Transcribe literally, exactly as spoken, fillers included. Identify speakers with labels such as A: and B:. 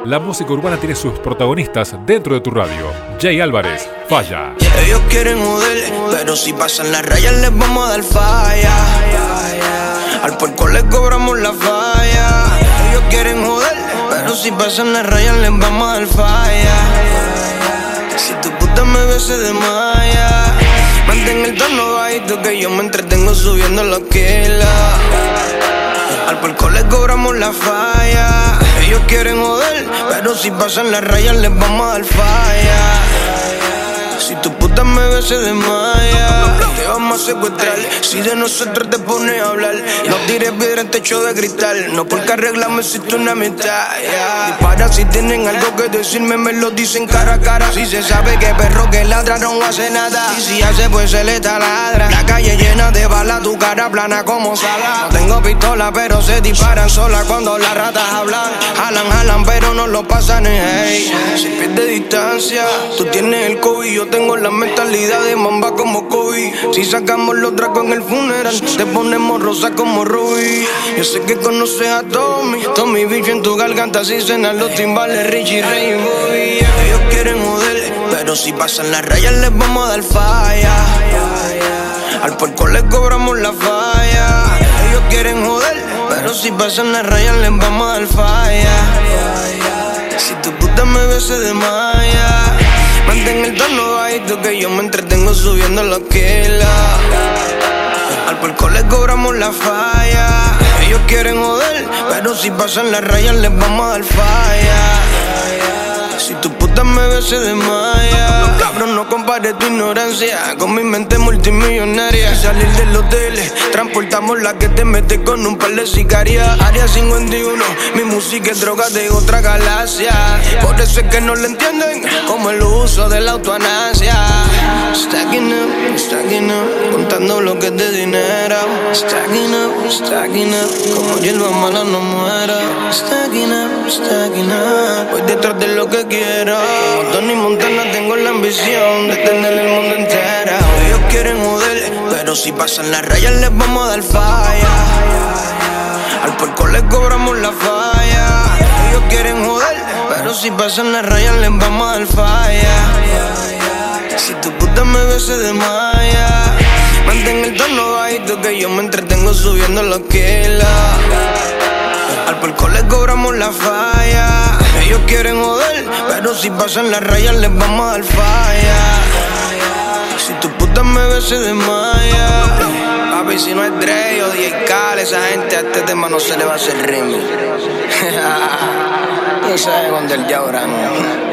A: La música urbana tiene sus protagonistas dentro de tu radio. Jay Álvarez, Falla.
B: Ellos quieren joder, pero si pasan las rayas les vamos a dar falla. Al puerco les cobramos la falla. Ellos quieren joder, pero si pasan las rayas les vamos a dar falla. Si tu puta me ve se desmaya. Mantén el tono bajito que yo me entretengo subiendo la quila. Al puerco les cobramos la falla. Ellos quieren joder, pero si pasan las rayas les vamos a dar falla. Si tu puta me ve se desmaya. Te vamos a secuestrar si de nosotros te pones a hablar. No tires piedra en techo de cristal. No porque arreglamos existe una mitad, yeah. Dispara si tienen algo que decirme, me lo dicen cara a cara. Si se sabe que perro que ladra no hace nada. Y si hace pues se le taladra. La calle llena de balas, tu cara plana como sala. No tengo pistola pero se disparan sola cuando las ratas hablan. Jalan, jalan pero no lo pasan en hey. Se pierde distancia. Tú tienes el COVID, yo tengo la mentalidad de mamba como Kobe. Si sacamos los tragos en el funeral, te ponemos rosa como Ruby. Yo sé que conoces a Tommy. Tommy bicho en tu garganta, si cenan los timbales, Richie, Ray y Bobby. Ellos quieren joder, pero si pasan las rayas les vamos a dar falla. Al puerco les cobramos la falla. Ellos quieren joder, pero si pasan las rayas les vamos a dar falla. Si tu puta me ve se desmaya. Mantén el tono bajito que yo me entretengo subiendo la quila. Al puerco les cobramos la falla. Ellos quieren joder, pero si pasan las rayas les vamos a dar falla. Si tu puta me ve se desmaya. Cabrón, no compares tu ignorancia con mi mente multimillonaria. Salir del hotel, transportamos la que te mete con un par de sicarias. Área cincuenta y uno, mi música es droga de otra galaxia. Por eso es que no le entienden, como el uso de la autoanasia. Stacking up, stacking up, contando bloques de dinero. Stacking up, stacking up, como hierba mala no muera. Stacking up, stacking up, voy detrás de lo que quiero. Como Tony Montana tengo la ambición de tener el mundo entero. Ellos quieren joder, pero si pasan las rayas les vamos a dar falla. Al puerco les cobramos la falla. Ellos quieren joder, pero si pasan las rayas les vamos a dar falla. Si tu puta me ve se desmaya. Mantén el tono bajito que yo me entretengo subiendo la quila. Al puerco les cobramos la falla. Ellos quieren joder, pero si pasan las rayas les vamos a dar falla. Si tu puta me ve se desmaya. Papi, si no es Dre o D J Khaled, esa gente a este tema no se le va a hacer ritmo. No sabes cuando el ya oramos.